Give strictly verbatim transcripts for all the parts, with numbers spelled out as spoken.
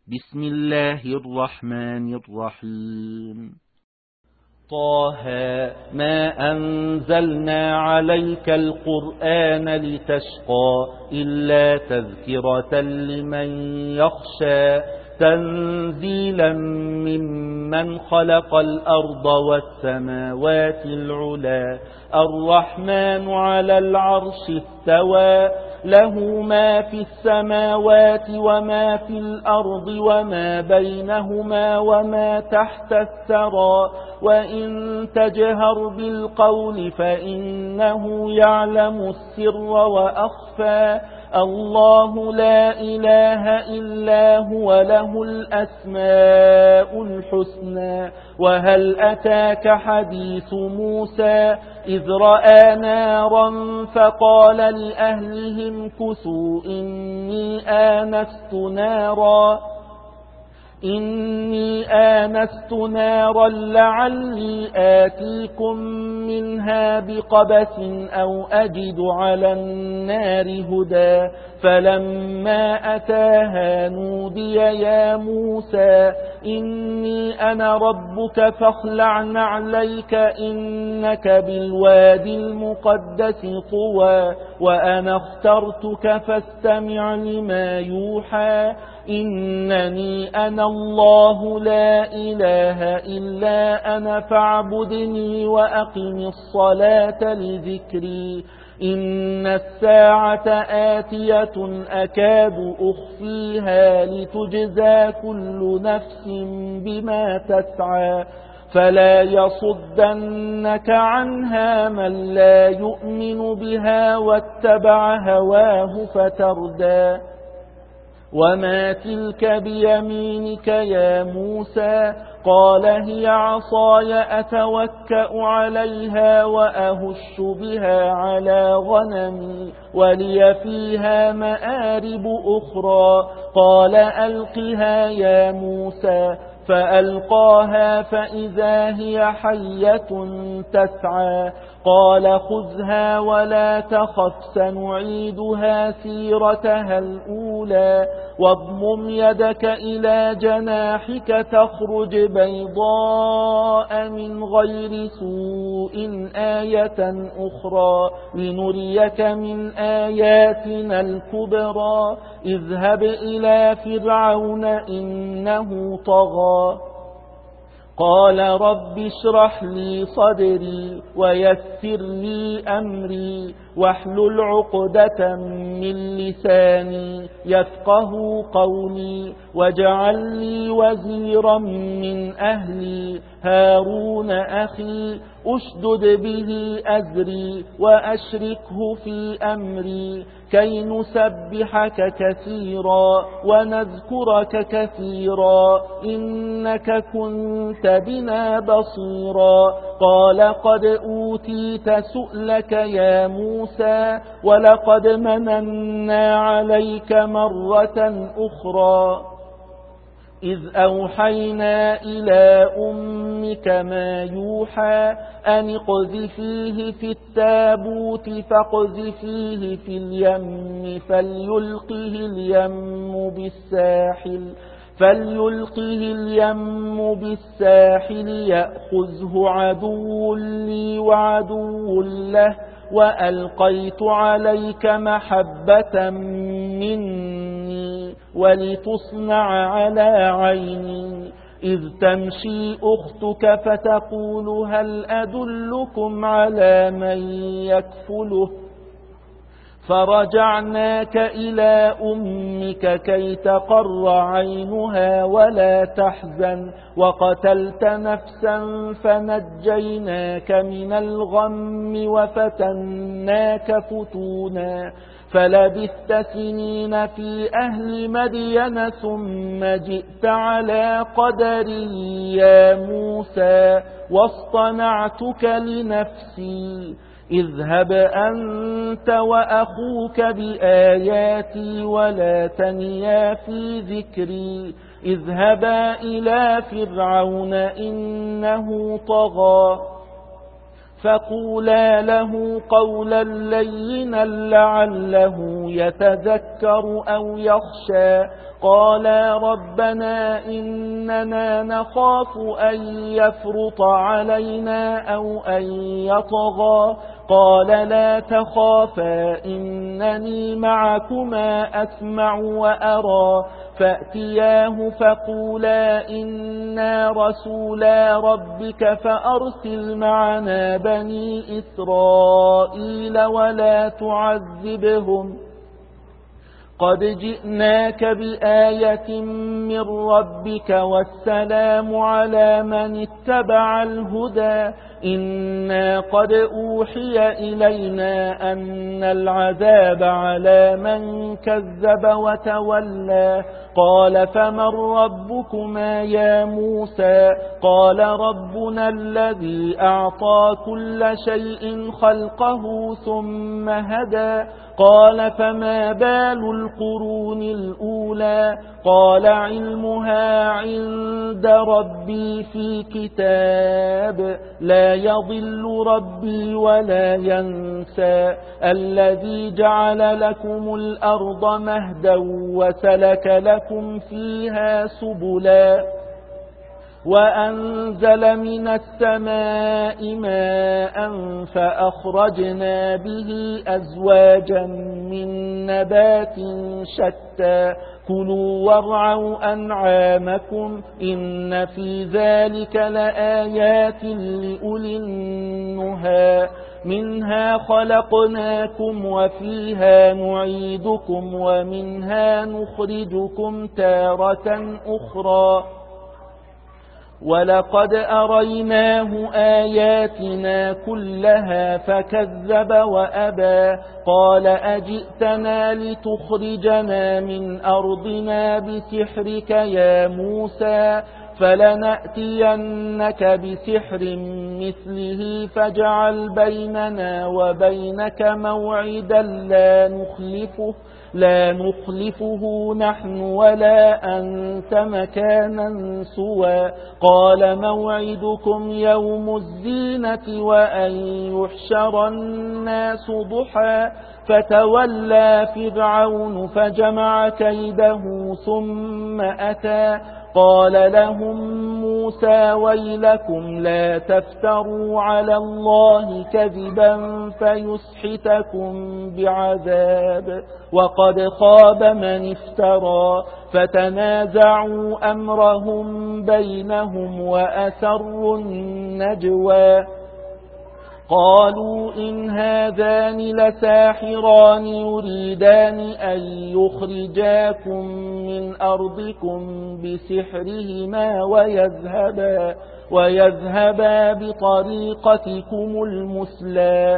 بسم الله الرحمن الرحيم. طه ما أنزلنا عليك القرآن لتشقى إلا تذكرة لمن يخشى تنزيلا ممن خلق الأرض والسماوات العلا الرحمن على العرش استوى له ما في السماوات وما في الأرض وما بينهما وما تحت الثرى وإن تجهر بالقول فإنه يعلم السر وأخفى الله لا إله إلا هو له الأسماء الحسنى وهل أتاك حديث موسى إذ رأى نارا فقال لأهلهم كثوا إني آنست نارا إني آنست نارا لعلي آتيكم منها بقبس أو أجد على النار هدى فلما أتاها نودي يا موسى إني أنا ربك فاخلع نعليك إنك بالوادي المقدس طوى وأنا اخترتك فاستمع لما يوحى إنني أنا الله لا إله إلا أنا فاعبدني وأقم الصلاة لذكري إن الساعة آتية أكاد أخفيها لتجزى كل نفس بما تسعى فلا يصدنك عنها من لا يؤمن بها واتبع هواه فتردى وما تلك بيمينك يا موسى قال هي عصاي أتوكأ عليها وأهش بها على غنمي ولي فيها مآرب أخرى قال ألقها يا موسى فألقاها فإذا هي حية تسعى قال خذها ولا تخف سنعيدها سيرتها الأولى واضمم يدك إلى جناحك تخرج بيضاء من غير سوء آية أخرى لنريك من آياتنا الكبرى اذهب إلى فرعون إنه طغى قال رب اشرح لي صدري ويسر لي أمري واحلل عقدة من لساني يفقه قولي واجعل لي وزيرا من أهلي هارون أخي أشدد به أزري وأشركه في أمري كي نسبحك كثيرا ونذكرك كثيرا إنك كنت بنا بصيرا قال قد أوتيت سؤلك يا موسى ولقد مننا عليك مرة أخرى إذ أوحينا إلى أمك ما يوحى أن اقذفيه في التابوت فاقذفيه في اليم فليلقه اليم بالساحل فليلقه اليم بالساحل يأخذه عدو لي وعدو له وألقيت عليك محبة مني ولتصنع على عيني إذ تمشي أختك فتقول هل أدلكم على من يكفله فرجعناك إلى أمك كي تقر عينها ولا تحزن وقتلت نفسا فنجيناك من الغم وفتناك فتونا فلبثت سنين في أهل مدين ثم جئت على قدري يا موسى واصطنعتك لنفسي اذهب أنت وأخوك بآياتي ولا تنيا في ذكري اذهبا إلى فرعون إنه طغى فقولا له قولا لينا لعله يتذكر أو يخشى. قالا ربنا إننا نخاف أن يفرط علينا أو أن يطغى. قال لا تخافا إنني معكما أسمع وأرى. فأتياه فقولا إنا رسولا ربك فأرسل معنا بني إسرائيل ولا تعذبهم قد جئناك بآية من ربك والسلام على من اتبع الهدى. إنا قد أوحي إلينا أن العذاب على من كذب وتولى. قال فمن ربكما يا موسى؟ قال ربنا الذي أعطى كل شيء خلقه ثم هدى. قال فما بال القرون الأولى؟ قال علمها عند ربي في كتاب لا يضل ربي ولا ينسى. الذي جعل لكم الأرض مهدا وسلك لكم فيها سبلا وأنزل من السماء ماء فأخرجنا به أزواجا من نبات شتى. كلوا وارعوا أنعامكم إن في ذلك لآيات لأولي النهى. منها خلقناكم وفيها نعيدكم ومنها نخرجكم تارة أخرى. ولقد أريناه آياتنا كلها فكذب وأبى. قال أجئتنا لتخرجنا من أرضنا بسحرك يا موسى؟ فلنأتينك بسحر مثله فاجعل بيننا وبينك موعدا لا نخلفه لا نخلفه نحن ولا أنت مكانا سوى. قال موعدكم يوم الزينة وأن يحشر الناس ضحى. فتولى فرعون فجمع كيده ثم أتى. قال لهم موسى ويلكم لا تفتروا على الله كذبا فيسحتكم بعذاب وقد خاب من افترى. فتنازعوا أمرهم بينهم وأسروا النجوى. قالوا إن هذان لساحران يريدان أن يخرجاكم من أرضكم بسحرهما ويذهبا, ويذهبا بطريقتكم المثلى.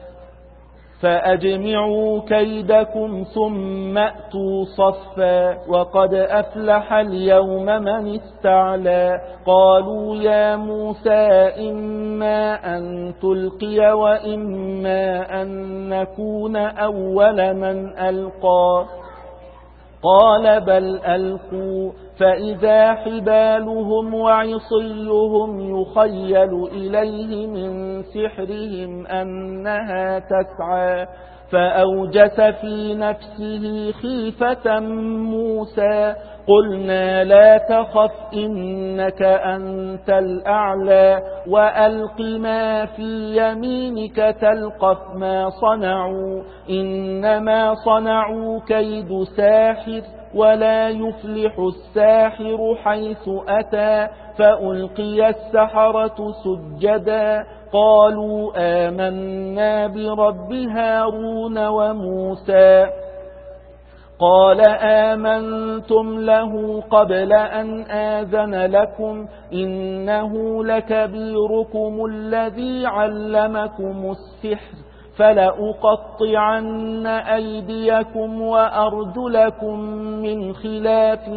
فأجمعوا كيدكم ثم أتوا صفا وقد أفلح اليوم من استعلى. قالوا يا موسى إما أن تلقي وإما أن نكون أول من ألقى. قال بل ألقوا فإذا حبالهم وعصيهم يخيل إليه من سحرهم أنها تسعى. فأوجس في نفسه خيفة موسى. قلنا لا تخف إنك أنت الأعلى وألق ما في يمينك تلقف ما صنعوا إنما صنعوا كيد ساحر ولا يفلح الساحر حيث أتى. فألقي السحرة سجدا قالوا آمنا برب هارون وموسى. قال آمنتم له قبل أن آذن لكم إنه لكبيركم الذي علمكم السحر فلأقطعن أيديكم وأرجلكم من خلاف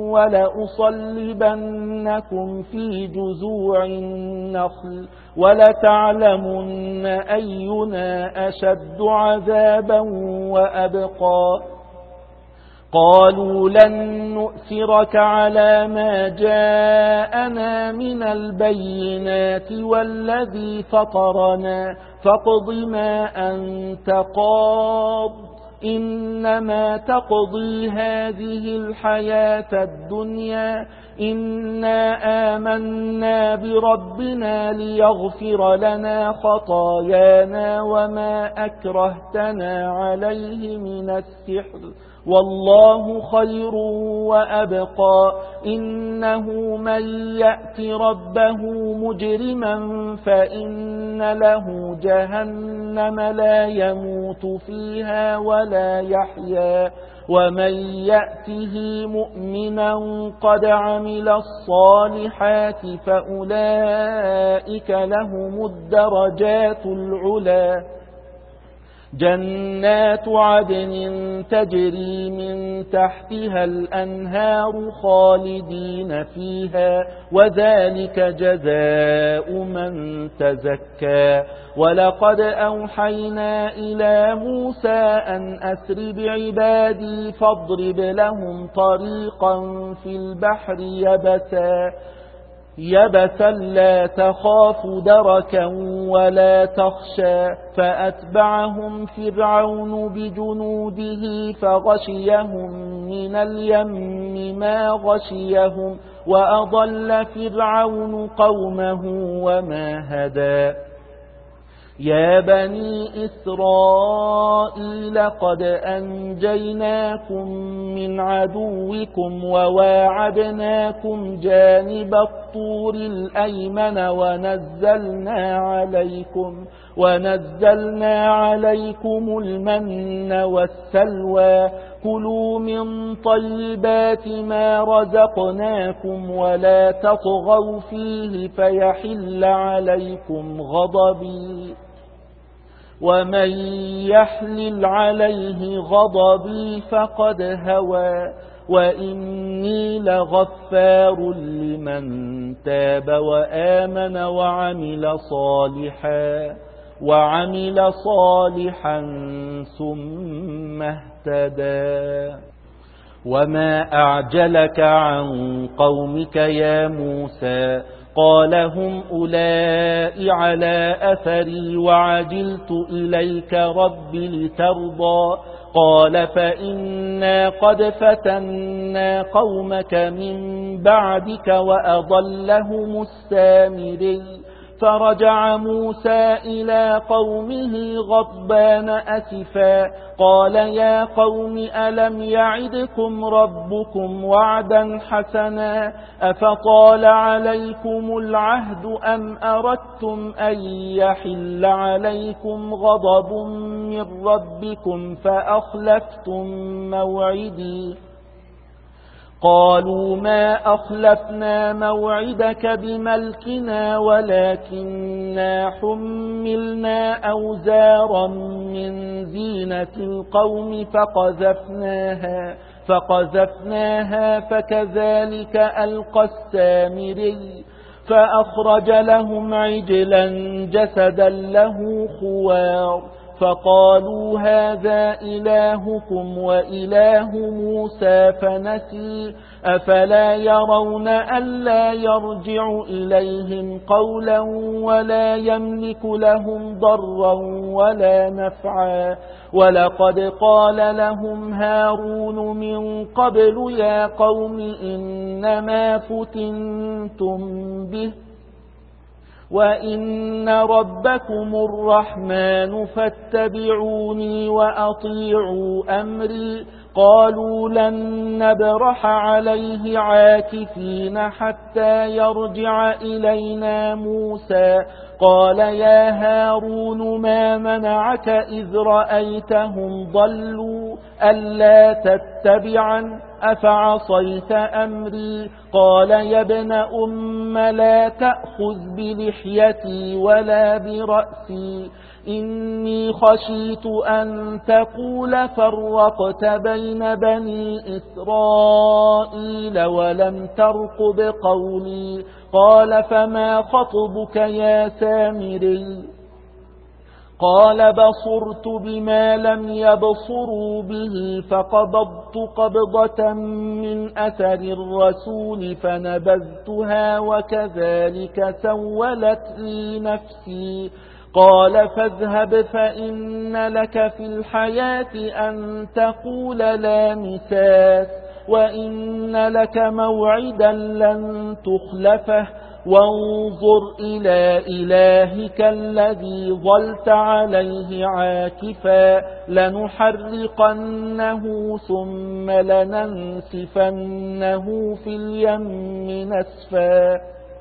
ولأصلبنكم في جذوع النخل ولتعلمن أينا أشد عذابا وأبقى. قالوا لن نؤثرك على ما جاءنا من البينات والذي فطرنا فاقض ما أنت قاض إنما تقضي هذه الحياة الدنيا إنا آمنا بربنا ليغفر لنا خطايانا وما أكرهتنا عليه من السحر والله خير وأبقى إنه من يأت ربه مجرما فإن له جهنم لا يموت فيها ولا يحيا ومن يأته مؤمنا قد عمل الصالحات فأولئك لهم الدرجات العلى جنات عدن تجري من تحتها الأنهار خالدين فيها وذلك جزاء من تزكى ولقد أوحينا إلى موسى أن أسر بعبادي فاضرب لهم طريقا في البحر يبسا يبسا لا تخاف دركا ولا تخشى فأتبعهم فرعون بجنوده فغشيهم من اليم ما غشيهم وأضل فرعون قومه وما هدى يا بني إسرائيل قد أنجيناكم من عدوكم وواعدناكم جانب الطور الأيمن ونزلنا عليكم ونزلنا عليكم المن والسلوى كلوا من طيبات ما رزقناكم ولا تطغوا فيه فيحل عليكم غضبي ومن يحلل عليه غضبي فقد هوى وإني لغفار لمن تاب وآمن وعمل صالحا وعمل صالحا ثم اهتدى وما أعجلك عن قومك يا موسى قال هم أولئك على أثري وعجلت إليك رب لترضى قال فإنا قد فتنا قومك من بعدك وأضلهم السامري فرجع موسى إلى قومه غضبان أسفا قال يا قوم ألم يعدكم ربكم وعدا حسنا أفطال عليكم العهد أم أردتم أن يحل عليكم غضب من ربكم فأخلفتم موعدي قالوا ما أخلفنا موعدك بملكنا ولكننا حملنا أوزارا من زينة القوم فقذفناها فقذفناها فكذلك ألقى السامري فأخرج لهم عجلا جسدا له خوار فقالوا هذا إلهكم وإله موسى فنسي أفلا يرون ألا يرجع إليهم قولا ولا يملك لهم ضرا ولا نفعا ولقد قال لهم هارون من قبل يا قوم إنما فتنتم به وإن ربكم الرحمن فاتبعوني وأطيعوا أمري قالوا لن نبرح عليه عاكفين حتى يرجع إلينا موسى قال يا هارون ما منعك إذ رأيتهم ضلوا ألا تتبعا أفعصيت أمري قال يا ابن أم لا تأخذ بلحيتي ولا برأسي إني خشيت أن تقول فرقت بين بني إسرائيل ولم ترقب قولي قال فما خطبك يا سامري قال بصرت بما لم يبصروا به فقبضت قبضة من أثر الرسول فنبذتها وكذلك سولت لي نفسي. قال فاذهب فإن لك في الحياة أن تقول لا مساس وإن لك موعدا لن تخلفه وانظر إلى إلهك الذي ظلت عليه عاكفا لنحرقنه ثم لننسفنه في اليم نسفا.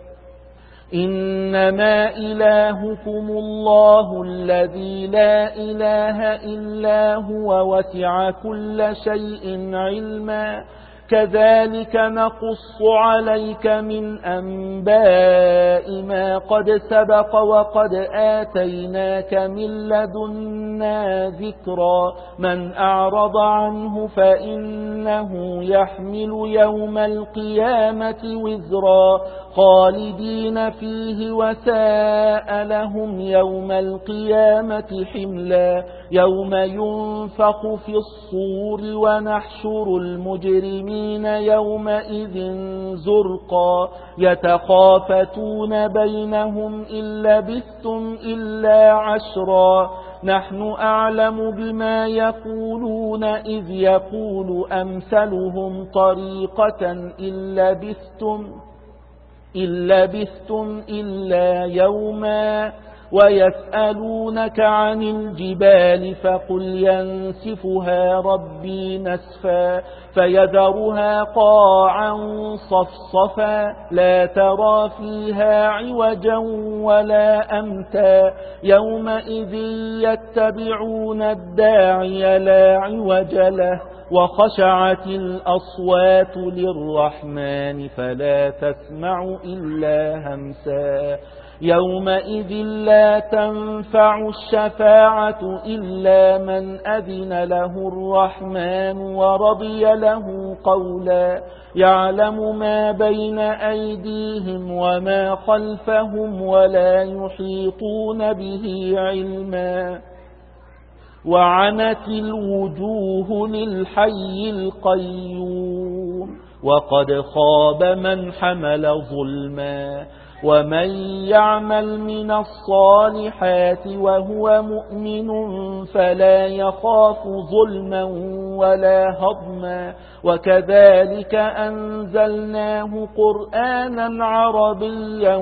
إنما إلهكم الله الذي لا إله إلا هو وسع كل شيء علما كذلك نقص عليك من أنباء ما قد سبق وقد آتيناك من لدنا ذكرا. من أعرض عنه فإنه يحمل يوم القيامة وزرا خالدين فيه وساء لهم يوم القيامة حملا. يوم ينفخ في الصور ونحشر المجرمين يومئذ زرقا يتخافتون بينهم إن لبثتم إلا عشرا نحن أعلم بما يقولون إذ يقول أمثلهم طريقة إن لبثتم إن لبثتم إلا يوما ويسألونك عن الجبال فقل ينسفها ربي نسفا فيذرها قاعا صفصفا لا ترى فيها عوجا ولا أمتا. يومئذ يتبعون الداعي لا عوج له وخشعت الأصوات للرحمن فلا تسمع إلا همسا. يومئذ لا تنفع الشفاعة إلا من أذن له الرحمن ورضي له قولا. يعلم ما بين أيديهم وما خلفهم ولا يحيطون به علما. وعنت الوجوه للحي القيوم وقد خاب من حمل ظلما. ومن يعمل من الصالحات وهو مؤمن فلا يخاف ظلما ولا هضما. وكذلك أنزلناه قرآنا عربيا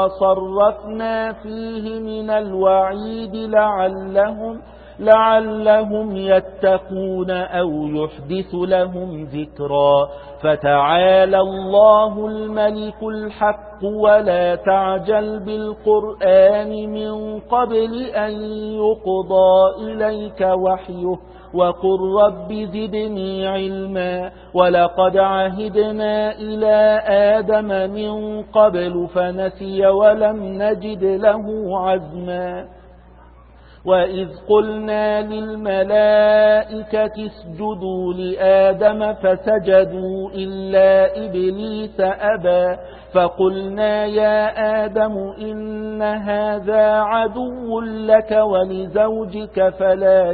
وصرفنا فيه من الوعيد لعلهم لعلهم يتقون أو يحدث لهم ذكرا. فتعالى الله الملك الحق ولا تعجل بالقرآن من قبل أن يقضى إليك وحيه وقل رب زدني علما. ولقد عهدنا إلى آدم من قبل فنسي ولم نجد له عزما. وإذ قلنا للملائكة اسجدوا لآدم فسجدوا إلا إبليس أبى فقلنا يا آدم إن هذا عدو لك ولزوجك فلا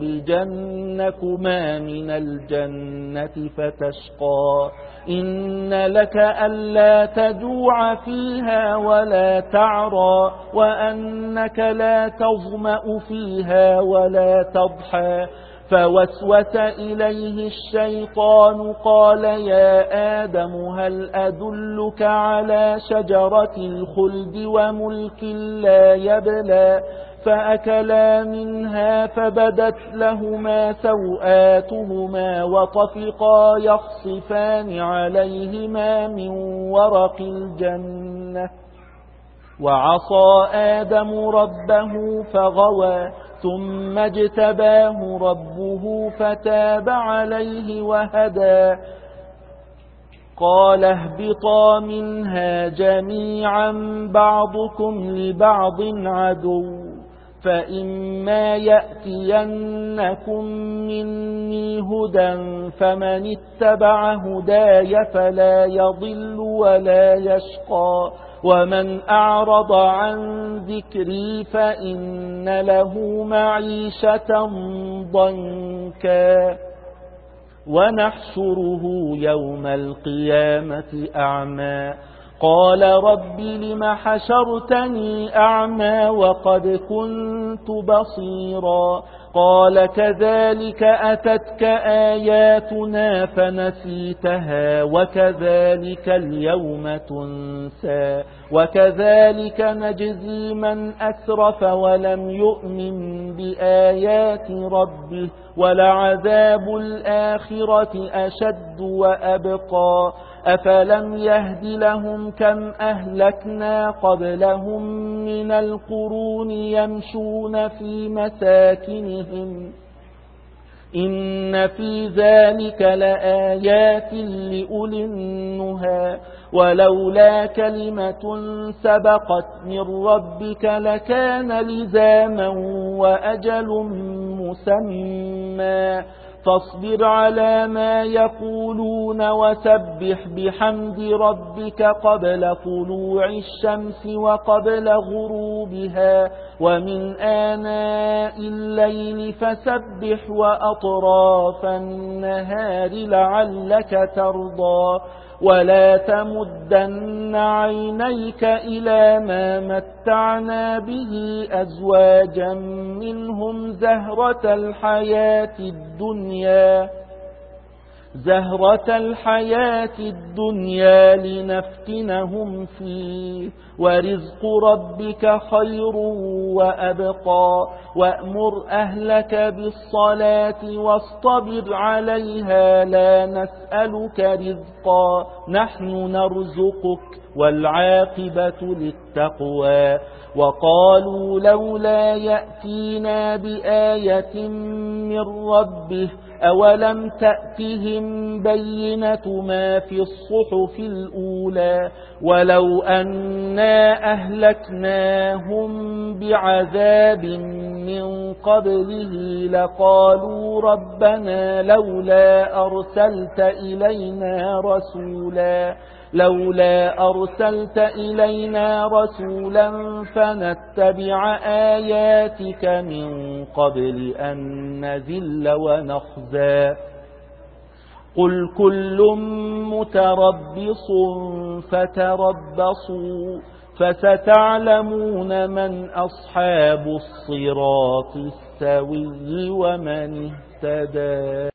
يخرجنكما من الجنة فتشقى. إن لك ألا تجوع فيها ولا تعرى وأنك لا تظمأ فيها ولا تضحى. فوسوس إليه الشيطان قال يا آدم هل أدلك على شجرة الخلد وملك لا يبلى. فأكلا منها فبدت لهما سوآتهما وطفقا يخصفان عليهما من ورق الجنة. وعصى آدم ربه فغوى ثم اجتباه ربه فتاب عليه وهدى. قال اهبطا منها جميعا بعضكم لبعض عدو فإما يأتينكم مني هدى فمن اتبع هداي فلا يضل ولا يشقى ومن أعرض عن ذكري فإن له معيشة ضنكا ونحشره يوم القيامة أعمى قال رب لم حشرتني أعمى وقد كنت بصيرا قال كذلك أتتك آياتنا فنسيتها وكذلك اليوم تنسى وكذلك نجزي من أسرف ولم يؤمن بآيات ربه ولعذاب الآخرة أشد وأبقى أفلم يهد لهم كم أهلكنا قبلهم من القرون يمشون في مساكنهم إن في ذلك لآيات لأولي النهى ولولا كلمة سبقت من ربك لكان لزاما وأجل مسمى فاصبر على ما يقولون وسبح بحمد ربك قبل طلوع الشمس وقبل غروبها ومن آناء الليل فسبح وأطراف النهار لعلك ترضى ولا تمدن عينيك إلى ما متعنا به أزواجا منهم زهرة الحياة الدنيا زهرة الحياة الدنيا لنفتنهم فيه ورزق ربك خير وأبقى وأمر أهلك بالصلاة واصطبر عليها لا نسألك رزقا نحن نرزقك والعاقبة للتقوى وقالوا لولا يأتينا بآية من ربه أولم تأتهم بينة ما في الصحف الأولى ولو أنا أهلكناهم بعذاب من قبله لقالوا ربنا لولا أرسلت إلينا رسولا لولا أرسلت إلينا رسولا فنتبع آياتك من قبل أن نذل ونخزى قل كل متربص فتربصوا فستعلمون من أصحاب الصراط السوي ومن اهتدى.